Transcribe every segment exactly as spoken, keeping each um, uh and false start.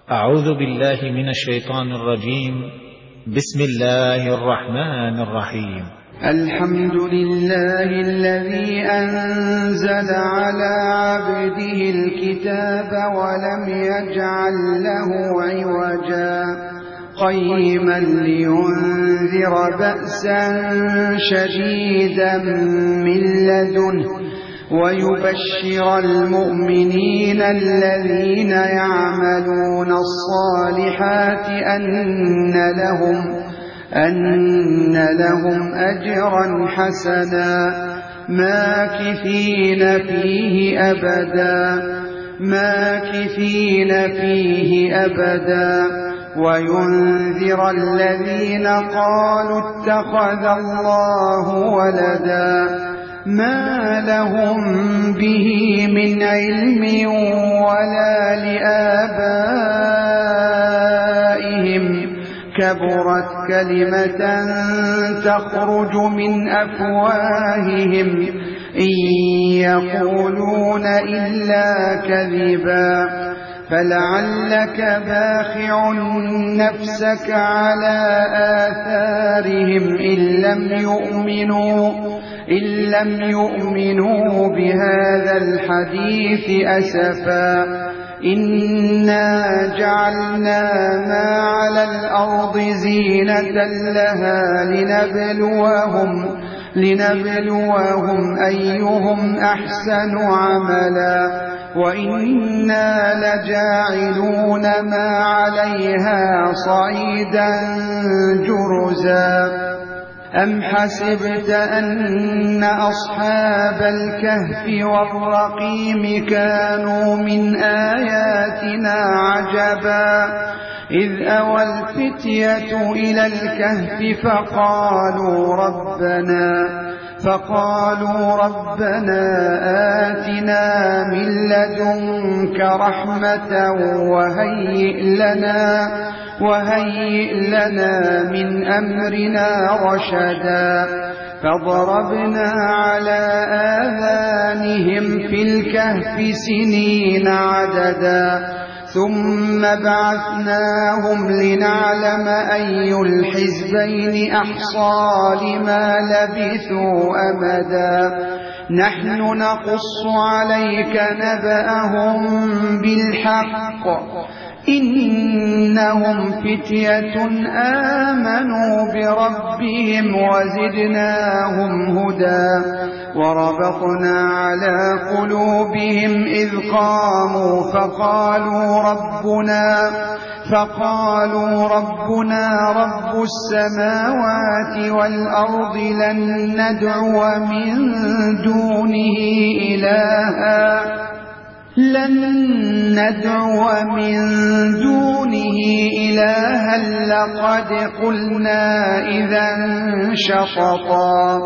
أعوذ بالله من الشيطان الرجيم. بسم الله الرحمن الرحيم. الحمد لله الذي أنزل على عبده الكتاب ولم يجعل له عوجا قيما لينذر بأسا شديدا من لدنه ويبشر المؤمنين الذين يعملون الصالحات أن لهم أن لهم أجرا حسنا ماكثين فيه أبدا ماكثين فيه أبدا وينذر الذين قالوا اتخذ الله ولدا ما لهم به من علم ولا لآبائهم كبرت كلمة تخرج من أفواههم إن يقولون إلا كذبا فلعلك باخع نفسك على آثارهم إن لم يؤمنوا إن لم يؤمنوا بهذا الحديث أسفا إنا جعلنا ما على الأرض زينة لها لنبلوهم لنبلوهم أيهم أحسن عملا وإنا لجاعلون ما عليها صعيدا جرزا أم حسبت أن أصحاب الكهف والرقيم كانوا من آياتنا عجبا إذ أوى الفتية إلى الكهف فقالوا ربنا فقالوا ربنا آتنا من لدنك رحمة وهيئ لنا وهيئ لنا من أمرنا رشدا فضربنا على آذانهم في الكهف سنين عددا ثم بعثناهم لنعلم أي الحزبين أحصى لما لبثوا أمدا نحن نقص عليك نبأهم بالحق إنهم فتية آمنوا بربهم وزدناهم هدى وربطنا على قلوبهم إذ قاموا فقالوا ربنا فقالوا ربنا رب السماوات والأرض لن ندعو من دونه إلها لن ندعو من دونه إلها لقد قلنا إذا شططا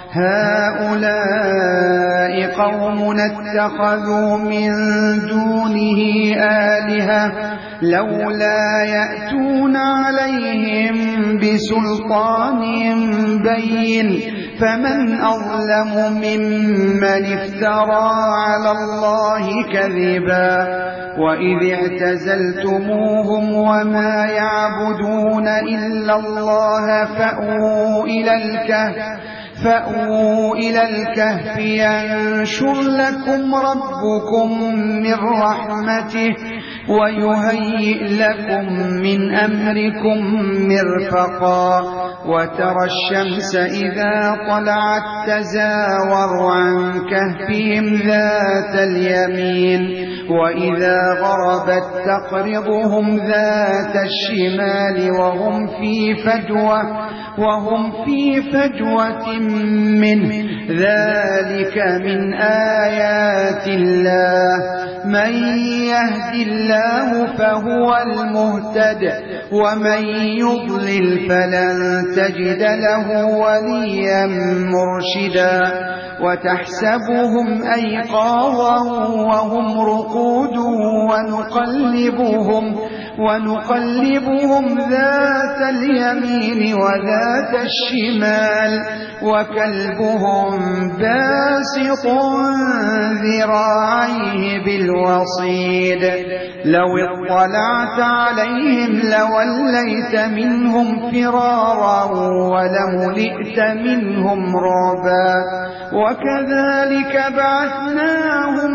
هؤلاء قوم اتخذوا من دونه آلهة لولا يأتون عليهم بسلطان بين فمن أظلم ممن افترى على الله كذبا وإذ اعتزلتموهم وما يعبدون إلا الله فأووا إلى الكهف فأووا إلى الكهف ينشر لكم ربكم من رحمته ويهيئ لكم من أمركم مرفقا وترى الشمس إذا طلعت تزاور عن كهفهم ذات اليمين وإذا غربت تقرضهم ذات الشمال وهم في فجوة وهم في فجوة منه ذلك من آيات الله من يهد الله فهو المهتد ومن يضلل فلن تجد له وليا مرشدا وتحسبهم أيقاظا وهم رقود ونقلبهم ونقلبهم ذات اليمين وذات الشمال وكلبهم باسط ذراعيه بالوصيد لو اطلعت عليهم لوليت منهم فرارا ولملئت منهم رعبا وكذلك بعثناهم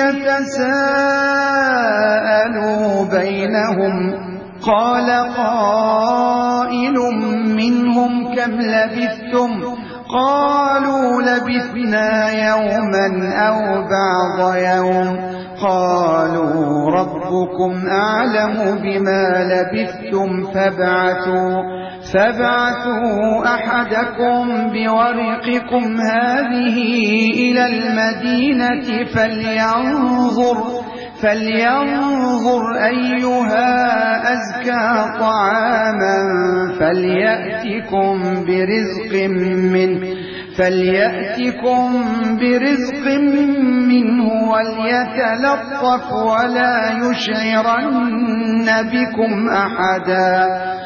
ليتساءلوا بينهم قال قائل منهم كم لبثتم قالوا لبثنا يوما أو بعض يوم قالوا ربكم أعلم بما لبثتم فابعثوا فابعثوا أحدكم بورقكم هذه إلى المدينة فلينظر فلينظر أيها أزكى طعاما فليأتكم برزق منه فليأتكم برزق منه وليتلطف ولا يشعرن بكم أحدا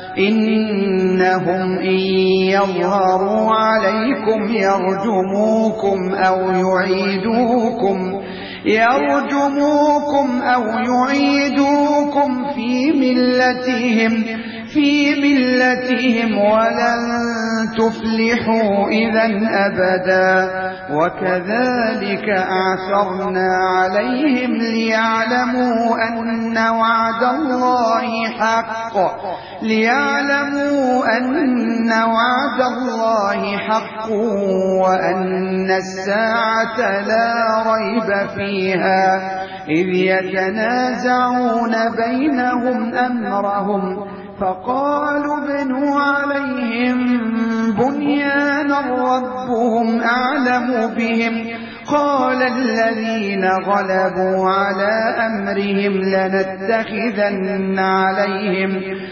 إنهم إن يظهروا عليكم يرجموكم أو يعيدوكم يرجموكم أو يعيدوكم في ملتهم في ملتهم ولن تفلحوا إذا أبدا وكذلك أعثرنا عليهم ليعلموا أن وعد الله حق ليعلموا أن وعد الله حق وأن الساعة لا ريب فيها إذ يتنازعون بينهم أمرهم فقالوا ابنوا عليهم بنيانا ربهم أعلم بهم قال الذين غلبوا على أمرهم لنتخذن عليهم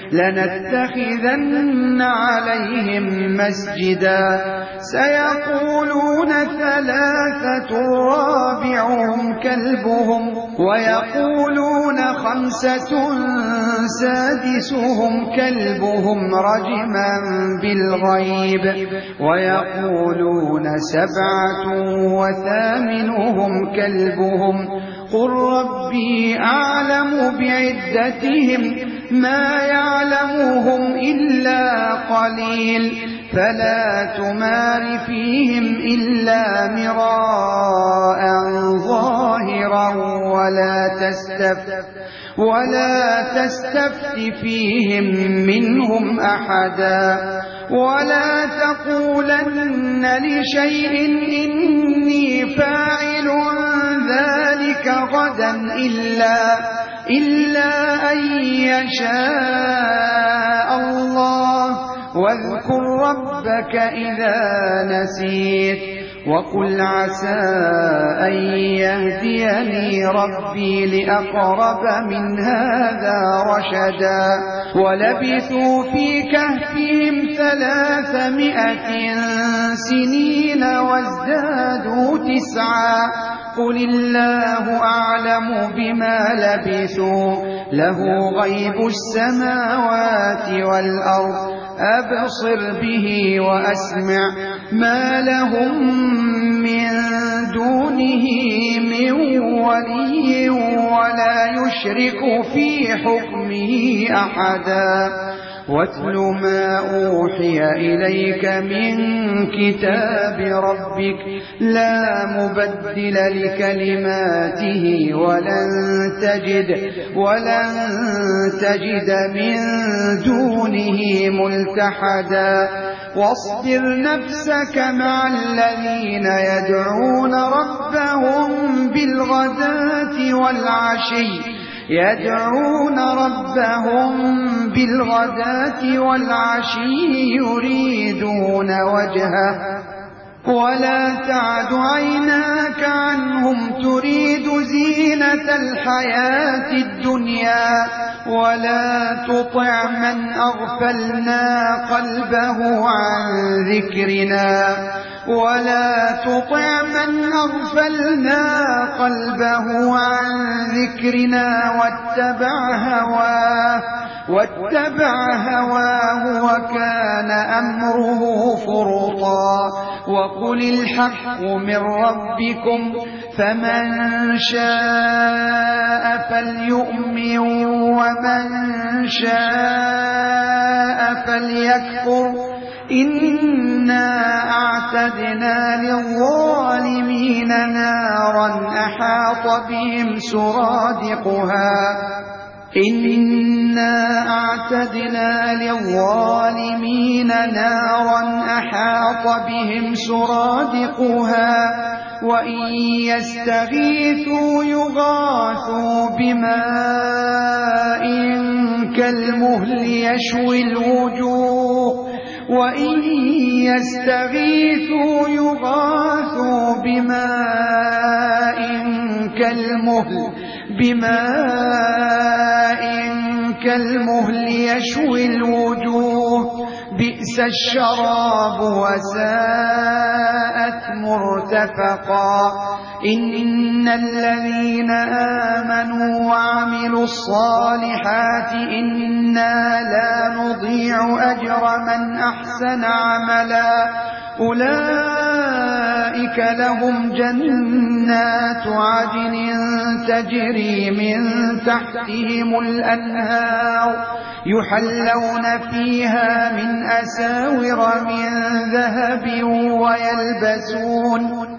لنتخذن عليهم مسجدا سيقولون ثلاثة رابعهم كلبهم ويقولون خمسة سادسهم كلبهم رجما بالغيب ويقولون سبعة وثامنهم كلبهم قل ربي أعلم بعدتهم ما يعلمهم إلا قليل فلا تمار فيهم إلا مراء ظاهرا ولا تستفت ولا تستفت فيهم منهم أحدا ولا تقولن لشيء إني فاعل ذلك غدا إلا إلا أن يشاء الله واذكر ربك إذا نسيت وقل عسى أن يهديني ربي لأقرب من هذا رشدا ولبثوا في كهفهم ثلاثمائة سنين وازدادوا تسعا قل الله أعلم بما لبثوا له غيب السماوات والأرض أبصر به وأسمع ما لهم من دونه من ولي ولا يشرك في حكمه أحدا واتل ما أوحي إليك من كتاب ربك لا مبدل لكلماته ولن تجد ولن تجد من دونه ملتحدا واصبر نفسك مع الذين يدعون ربهم بالغداة والعشي يدعون ربهم بالغداة والعشي يريدون وجهه ولا تعد عيناك عنهم تريد زينة الحياة الدنيا ولا تطع من أغفلنا قلبه عن ذكرنا ولا تطع من أغفلنا قلبه عن ذكرنا واتبع هواه واتبع هواه وكان أمره فرطا وقل الحق من ربكم فمن شاء فليؤمن ومن شاء فليكفر إنا أعتدنا للظالمين نارا أحاط بهم سرادقها إنا أعتدنا للظالمين نارا أحاط بهم سرادقها وإن يستغيثوا يغاثوا بماء كالمهل يشوي الوجوه وإن يستغيثوا يغاثوا بماء كالمهل بماء كالمهل يشوي الوجوه بئس الشراب وساءت مرتفقا إن الذين آمنوا وعملوا الصالحات إنا لا نضيع أجر من أحسن عملا أولئك لهم جنات عدن تجري من تحتهم الأنهار يحلون فيها من أساور من ذهب ويلبسون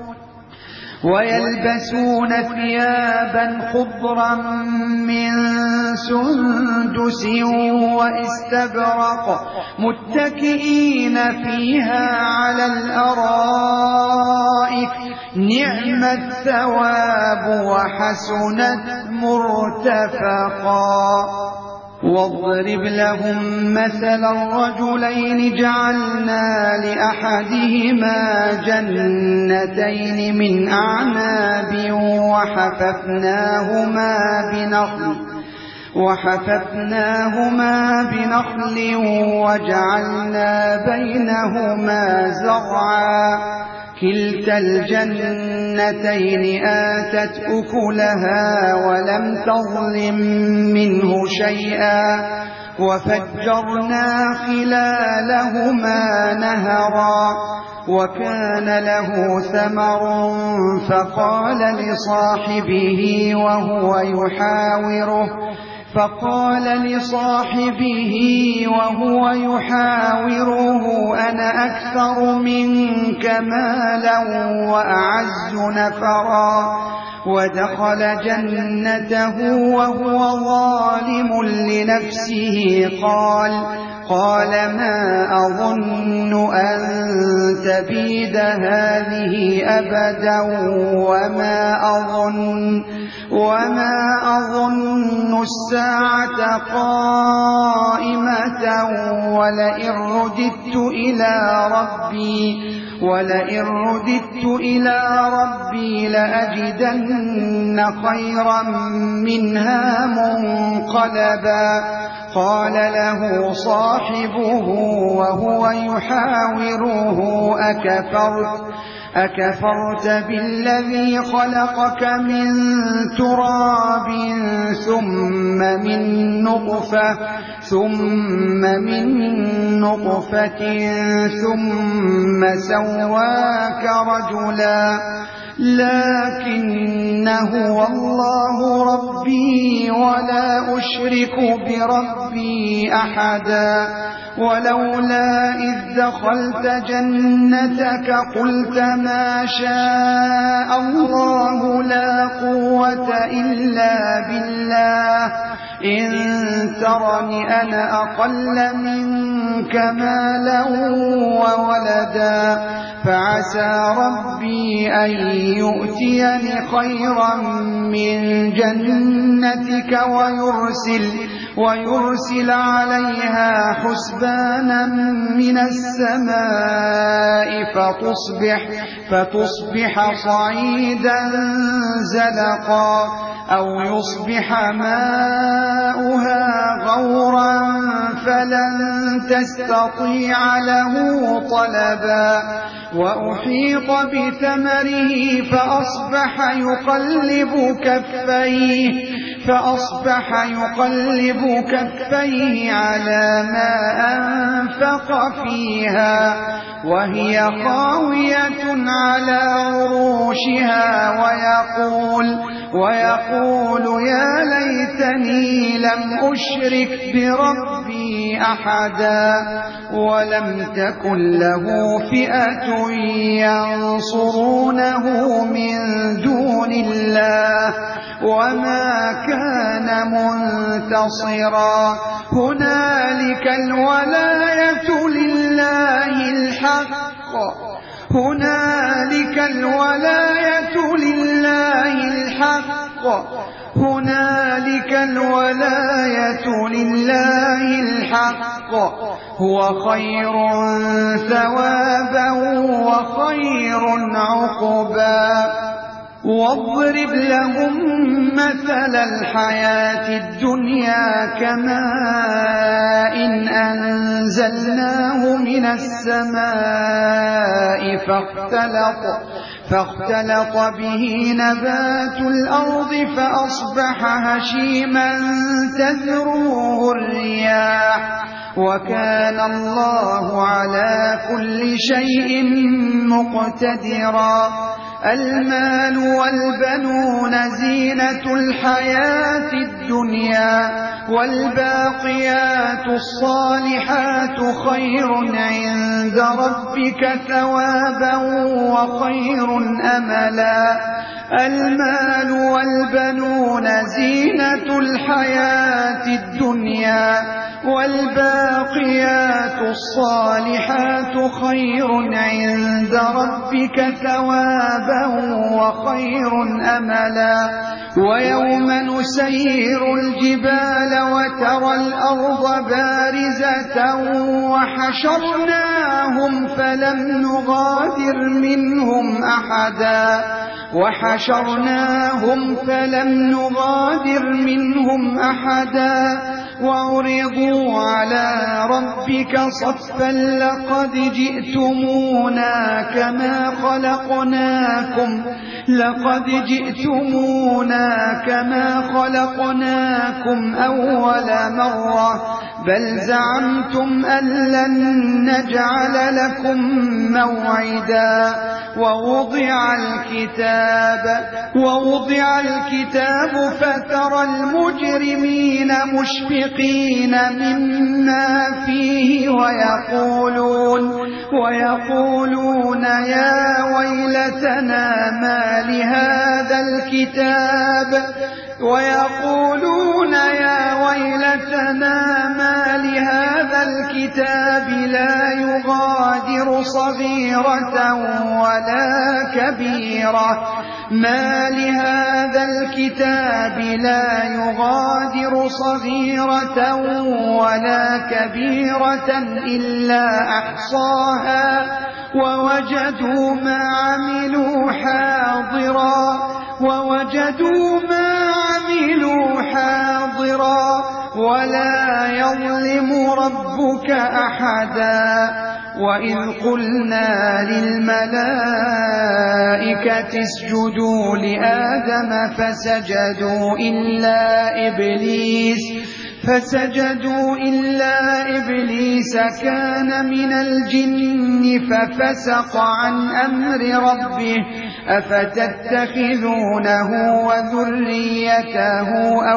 ويلبسون ثيابا خضرا من سندس واستبرق متكئين فيها على الأرائك نعم الثواب وحسنت مرتفقا واضرب لهم مثلا الرجلين جعلنا لأحدهما جنتين من أعناب وحففناهما بنخل وحففناهما بنخل وجعلنا بينهما زرعا كلتا الجنتين آتت أكلها ولم تظلم منه شيئا وفجرنا خلالهما نهرا وكان له ثمر فقال لصاحبه وهو يحاوره فقال لصاحبه وهو يحاوره أنا أكثر منك مالا وأعز نفرا ودخل جنته وهو ظالم لنفسه قال قال ما أظن أن تبيد هذه أبدا وما أظن وما أظن الساعة قائمة ولئن رددت إلى ربي ولئن رددت إلى ربي لأجدن خيرا منها منقلبا قال له صاحبه وهو يحاوره أكفرت أكفرت بالذي خلقك من تراب ثم من نطفة ثم من نطفة ثم سواك رجلا لكن هو الله ربي ولا أشرك بربي أحدا ولولا إذ دخلت جنتك قلت ما شاء الله لا قوة إلا بالله إن ترني أنا أقل منك مالا وولدا فعسى ربي أن يؤتيني خيرا من جنتك ويرسل ويرسل عليها حسبانا من السماء فتصبح فتصبح صعيدا زلقا أو يصبح ماؤها غورا فلن تستطيع له طلبا وأحيط بثمره فأصبح يقلب كفيه فأصبح يقلب كفيه على ما أنفق فيها وهي خاوية على عروشها ويقول, ويقول يا ليتني لم أشرك بربي أحدا ولم تكن له فئة ينصرونه من دون الله وما كان منتصرا. هنالك الولاية لله الحق هنالك الولاية لله الحق هنالك الولاية لله الحق هو خير ثوابا وخير عقبا. واضرب لهم مثل الحياة الدنيا كماء إن أنزلناه من السماء فاختلط, فاختلط به نبات الأرض فأصبح هشيما تذروه الرياح وكان الله على كل شيء مقتدرا. المال والبنون زينة الحياة الدنيا والباقيات الصالحات خير عند ربك ثوابا وخير أملا. المال والبنون زينة الحياة الدنيا والباقيات الصالحات خير عند ربك ثوابا وخير أملا. ويوم نسير الجبال وترى الأرض بارزة وحشرناهم فلم نغادر منهم أحدا وحشرناهم فلم نغادر منهم أحدا وعرضوا على ربك صفا لقد جئتمونا كما خلقناكم لقد جئتمونا كما خلقناكم أول مرة بل زعمتم أن لن نجعل لكم موعدا. ووضع الكتاب ووضع الكتاب فترى المجرمين مشفقين مما فيه ويقولون ويقولون يا ويلتنا ما لهذا الكتاب ويقولون يا ويلتنا ما لهذا الكتاب لا يغادر صغيرة ولا كبيرة ما لهذا الكتاب لا يغادر صغيرة ولا كبيرة إلا أحصاها ووجدوا ما عملوا حاضرا ووجدوا ما عملوا حاضرا ولا يظلم ربك أحدا. وإذ قلنا للملائكة اسجدوا لآدم فسجدوا إلا إبليس فسجدوا إلا إبليس كان من الجن ففسق عن أمر ربه أفتتخذونه وذريته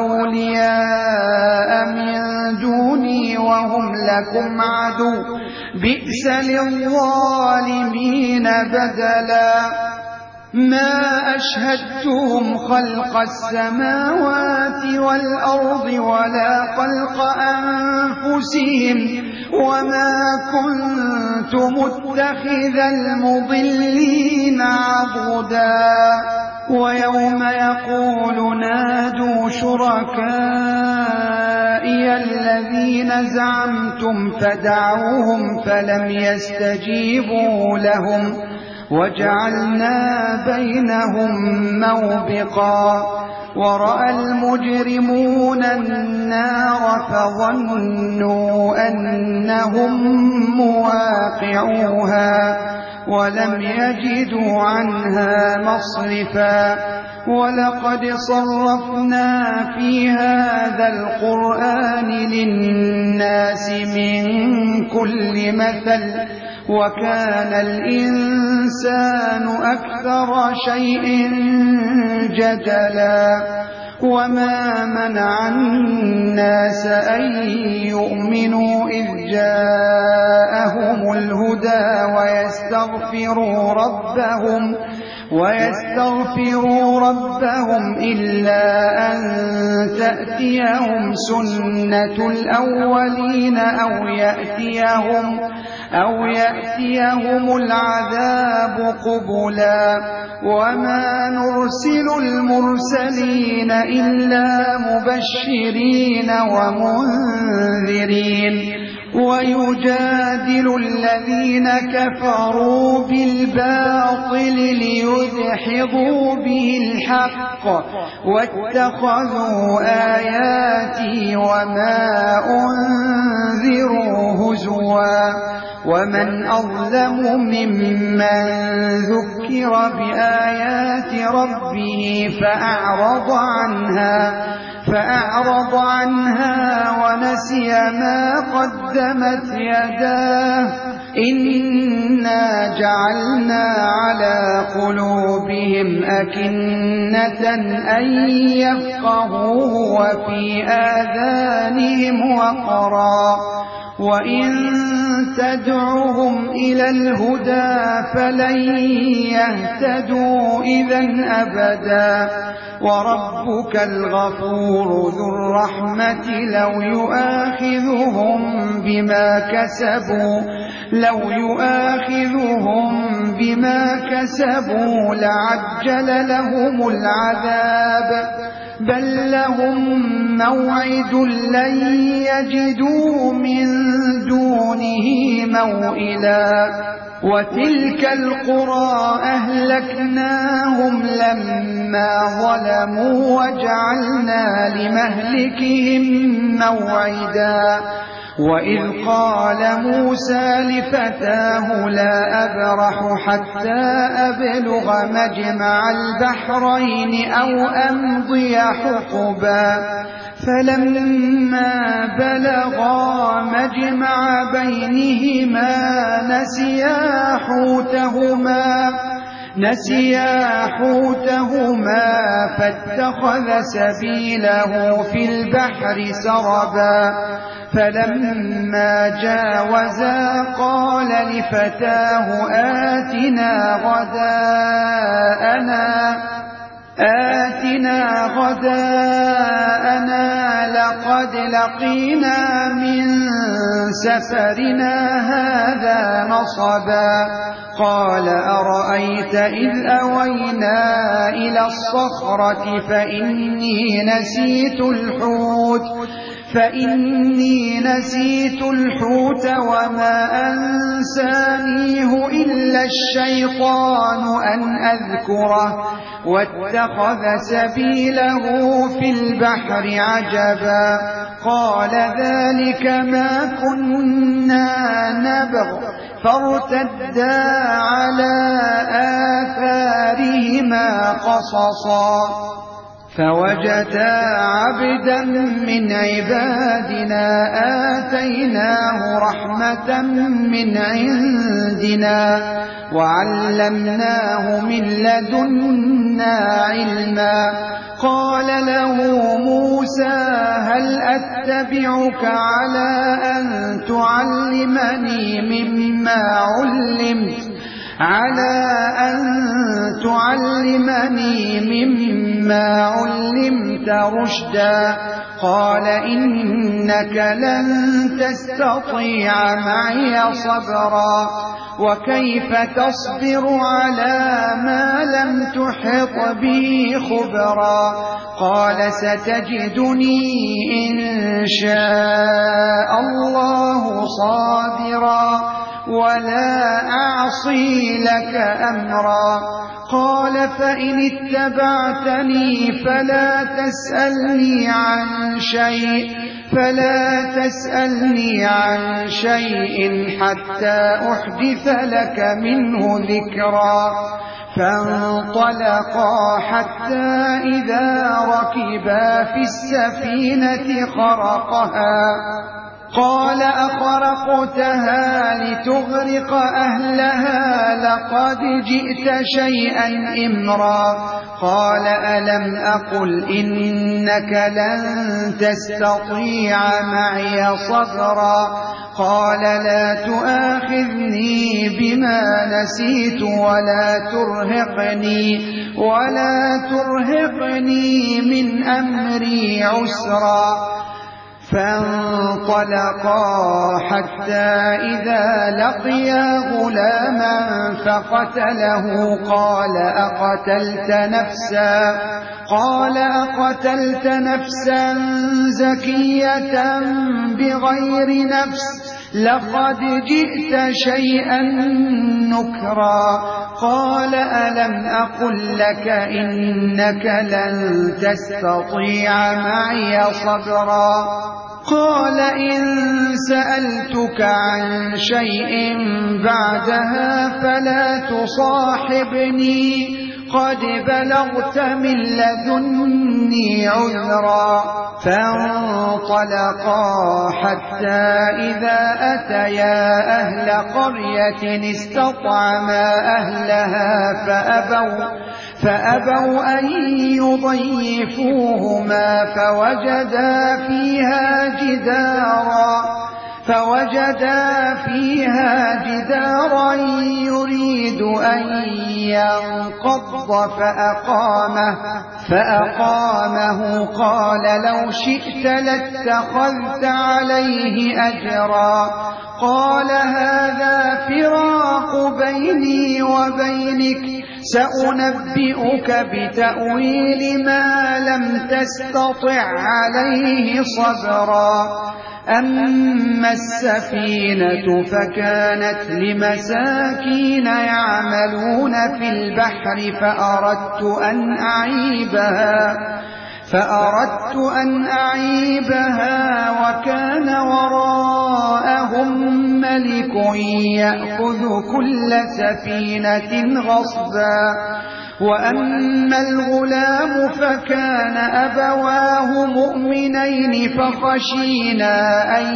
أولياء من دوني وهم لكم عدو بئس للظالمين بدلا. ما أشهدتهم خلق السماوات والأرض ولا خلق أنفسهم وما كنت متخذ المضلين عضدا. ويوم يقول نادوا شركائي الذين زعمتم فدعوهم فلم يستجيبوا لهم وجعلنا بينهم موبقا. ورأى المجرمون النار فظنوا أنهم مواقعوها ولم يجدوا عنها مصرفا. ولقد صرفنا في هذا القرآن للناس من كل مثل وكان الإنسان أكثر شيء جدلا وما منع الناس أن يؤمنوا إذ جاءهم الهدى ويستغفروا ربهم ويستغفروا ربهم إلا أن تأتيهم سنة الأولين أو يأتيهم أو يأتيهم العذاب قبلا وما نرسل المرسلين إلا مبشرين ومنذرين ويجادل الذين كفروا بالباطل ليدحضوا به الحق واتخذوا آياتي وما أنذروا هزوا ومن أظلم ممن ذكر بآيات ربه فأعرض عنها فأعرض عنها ونسي ما قدمت يداه إنا جعلنا على قلوبهم أكنة أن يفقهوه وفي آذانهم وقرا وإن تدعهم إلى الهدى فلن يهتدوا إذن أبدا وربك الغفور ذو الرحمة لو يؤاخذهم بما كسبوا لو يؤاخذهم بما كسبوا لعجل لهم العذاب بل لهم موعد لن يجدوا من دونه موئلا وتلك القرى أهلكناهم لما ظلموا وجعلنا لمهلكهم موعدا وإذ قال موسى لفتاه لا أبرح حتى أبلغ مجمع البحرين أو أمضي حقبا فلما بلغا مجمع بينهما نسيا حوتهما نسيا حوتهما فاتخذ سبيله في البحر سربا فلما جاوزا قال لفتاه آتنا غداءنا آتنا غداءنا لقد لقينا من سفرنا هذا نصبا قال أرأيت إذ أوينا إلى الصخرة فإني نسيت الحوت فإني نسيت الحوت وما أنسانيه إلا الشيطان أن أذكره واتخذ سبيله في البحر عجبا قال ذلك ما كنا نبغ فارتدا على آثارهما قصصا فوجدا عبدا من عبادنا آتيناه رحمة من عندنا وعلمناه من لدنا علما قال له موسى هل أتبعك على أن تعلمني مما علمت على أن تعلمني مما علمت رشدا قال إنك لن تستطيع معي صبرا وكيف تصبر على ما لم تحط به خبرا قال ستجدني إن شاء الله صابرا ولا أعصي لك أمرا قال فإن اتبعتني فلا تسألني عن شيء فلا تسألني عن شيء حتى أحدث لك منه ذكرا فانطلقا حتى إذا ركبا في السفينة خرقها قال أخرقتها لتغرق أهلها لقد جئت شيئا إمرا قال ألم أقل إنك لن تستطيع معي صبرا قال لا تؤاخذني بما نسيت ولا ترهقني ولا ترهقني من أمري عسرا فانطلقا حتى إذا لقيا غلاما فقتله قال أقتلت نفسا قال أقتلت نفسا زكية بغير نفس لقد جئت شيئا نكرا قال ألم أقل لك إنك لن تستطيع معي صبرا قال إن سألتك عن شيء بعدها فلا تصاحبني قد بلغت من لدني عذرا فانطلقا حتى إذا أتيا أهل قرية استطعما أهلها فأبوا فأبوا أن يضيفوهما فوجدا فيها جدارا فوجدا فيها جدارا يريد أن ينقض فأقامه فأقامه قال لو شئت لاتخذت عليه أجرا قال هذا فراق بيني وبينك سأنبئك بتأويل ما لم تستطع عليه صبرا أما السفينة فكانت لمساكين يعملون في البحر فأردت أن أعيبها فأردت أن أعيبها وكان وراءهم ملك يأخذ كل سفينة غصبا وأما الغلام فكان أبواه مؤمنين فخشينا أن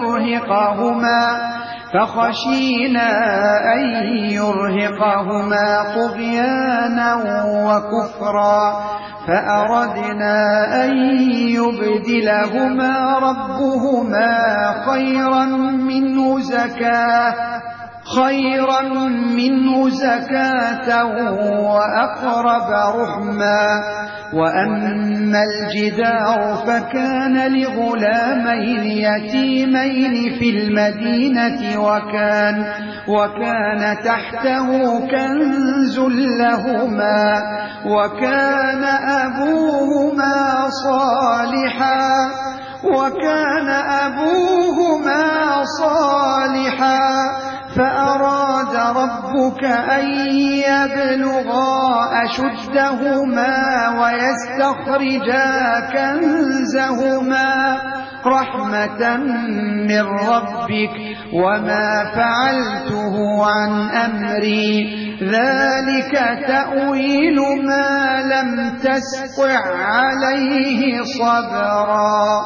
يرهقهما فخشينا أن يرهقهما طغيانا وكفرا فأردنا أن يبدلهما ربهما خيرا منه زكاة خيرا منه زكاة وأقرب رحما وأما الجدار فكان لغلامين يتيمين في المدينة وكان وكان تحته كنز لهما وكان أبوهما صالحا وكان أبوهما صالحا فأراد ربك أن يبلغا أشدهما ويستخرجا كنزهما رحمة من ربك وما فعلته عن أمري ذلك تأويل ما لم تستطع عليه صبرا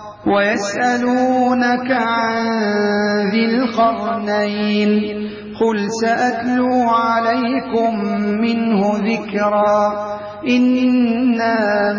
ويسألونك عن ذي القرنين قل سأتلو عليكم منه ذكرا إنا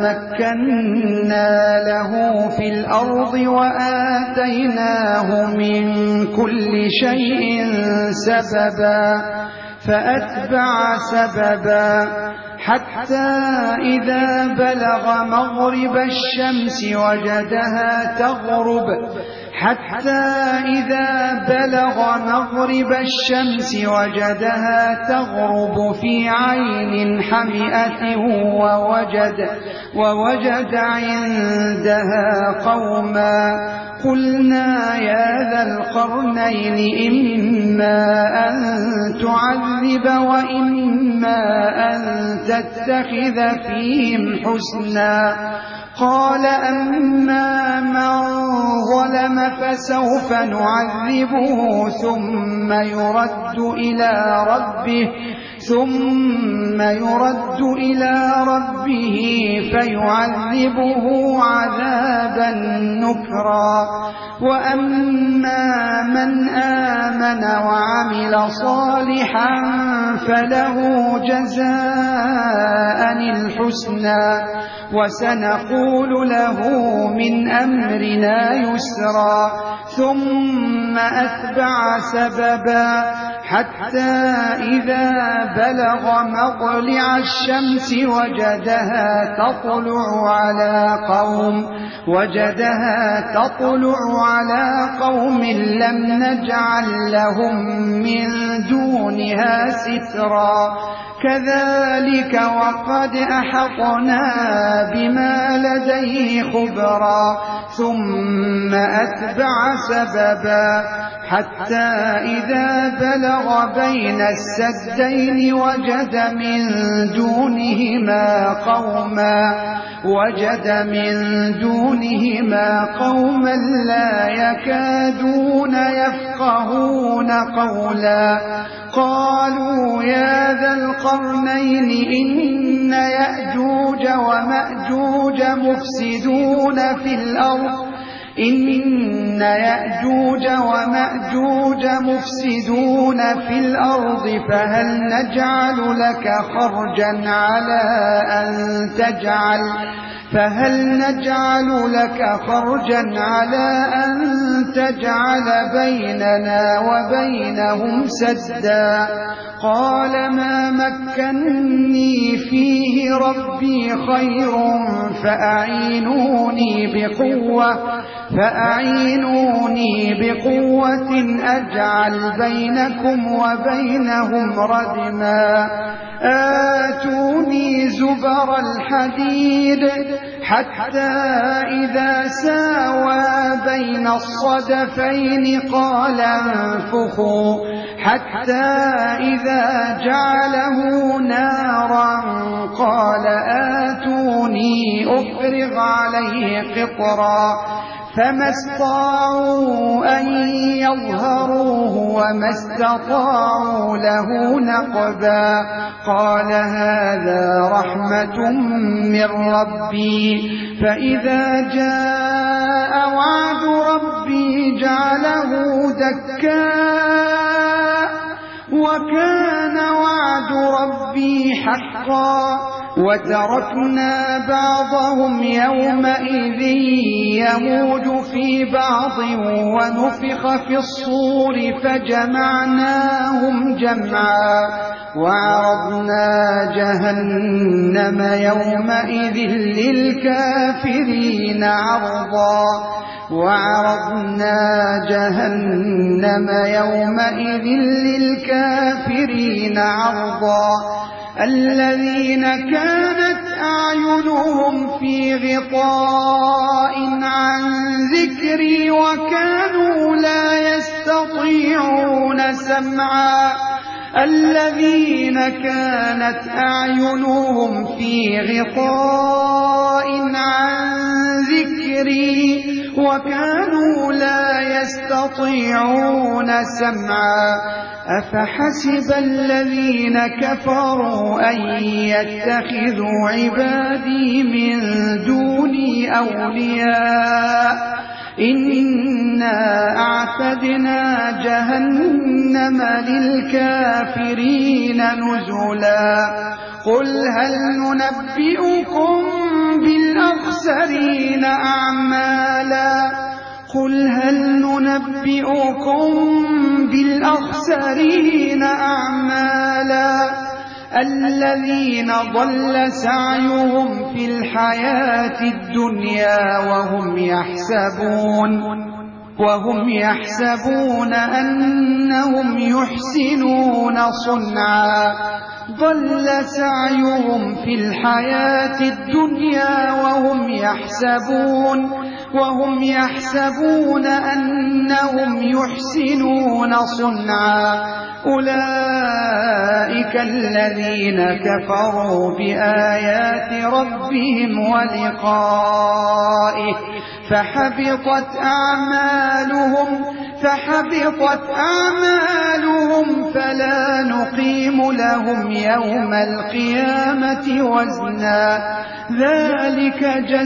مكنا له في الأرض وآتيناه من كل شيء سببا فأتبع سببا حتى إذا بلغ مغرب الشمس وجدها تغرب حتى إذا بلغ مغرب الشمس وجدها تغرب في عين حمئة ووجد, ووجد عندها قوما قلنا يا ذا القرنين إما أن تعذب وإما أن تتخذ فيهم حسنا قال أما من ظلم فسوف نعذبه ثم يرد إلى ربه ثم يرد إلى ربه فيعذبه عذابا نكرا. وأما من آمن وعمل صالحا فله جزاء الحسنى وسنقول له من أمرنا يسرا. ثم أتبع سببا حتى إذا بلغ مطلع الشمس وجدها تطلع على قوم وجدها تطلع على قوم لم نجعل لهم من دونها سترا. كذلك وقد أحطنا بما لديه خبرا. ثم أتبع سببا حتى إذا بلغ بين السدين وجد من دونهما قوما وجد من دونهما قوما لا يكادون يفقهون قولا. قالوا يا ذا القرنين إن يأجوج ومأجوج مفسدون في الأرض إن يأجوج ومأجوج مفسدون في الأرض فهل نجعل لك خرجا على أن تجعل فهل نجعل لك خرجا على أن تجعل بيننا وبينهم سدا. قال ما مكنني فيه ربي خير فأعينوني بقوة فأعينوني بقوة أجعل بينكم وبينهم ردما. آتوني زبر الحديد حتى إذا ساوى بين الصدفين قال انفخوا حتى إذا جعله نارا قال آتوني أفرغ عليه قطرا. فما استطاعوا أن يظهروه وما استطاعوا له نقبا. قال هذا رحمة من ربي فإذا جاء وعد ربي جعله دكاء وكان وعد ربي حقا. وتركنا بعضهم يومئذ يموج في بعض ونفخ في الصور فجمعناهم جمعا. وعرضنا جهنم يومئذ للكافرين عرضا وعرضنا جهنم يومئذ للكافرين عرضا. الذين كانت أعينهم في غطاء عن ذكري وكانوا لا يستطيعون سمعا. الذين كانت أعينهم في غطاء عن ذكري وكانوا لا يستطيعون سمعا. أفحسب الذين كفروا أن يتخذوا عبادي من دوني أولياء إنا أعتدنا جهنم للكافرين نزلا. قل هل ننبئكم بالأخسرين أعمالا قل هل ننبئكم بالأخسرين أعمالا الذين ضل سعيهم في الحياة الدنيا وهم يحسبون وهم يحسبون أنهم يحسنون صنعا. ضل سعيهم في الحياة الدنيا وهم يحسبون وهم يحسبون أنهم يحسنون صنعا. أولئك الذين كفروا بآيات ربهم ولقائه فحبطت أعمالهم فحبطت أعمالهم عنهم فلا نقيم لهم يوم القيامة وزنا ذلك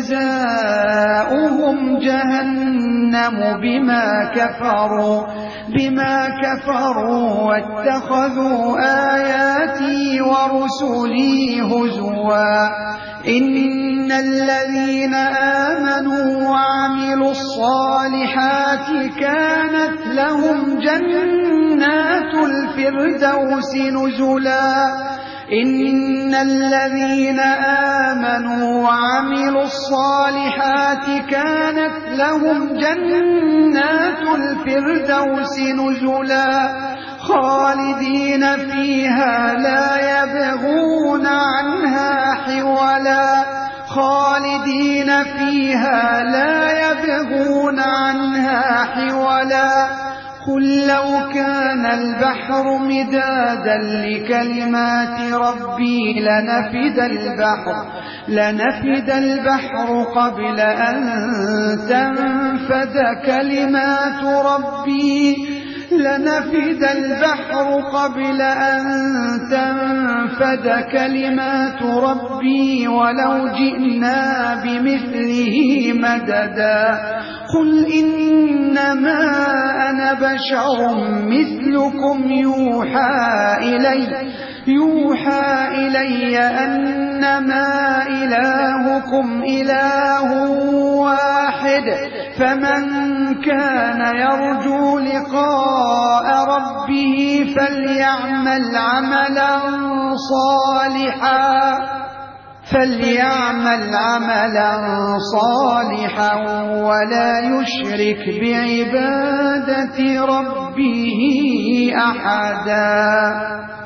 جزاؤهم جهنم بما كفروا بما كفروا واتخذوا آياتي ورسلي هزوا إن الذين آمنوا وعملوا الصالحات كانت لهم جنات الفردوس نزلا إن الذين آمنوا وعملوا الصالحات كانت لهم جنات الفردوس نزلا خالدين فيها لا يبغون عنها حولا خالدين فيها لا يبغون عنها حولا قل لو كان البحر مدادا لكلمات ربي لنفد البحر لنفد البحر قبل أن تنفد كلمات ربي لنفد البحر قبل أن تنفد كلمات ربي ولو جئنا بمثله مددا قل إنما أنا بشر مثلكم يوحى إلي يوحى إلي أنما إلهكم إله واحد فمن كان يرجو لقاء ربه فليعمل عملا صالحا فليعمل عملا صالحا ولا يشرك بعبادة ربه أحدا.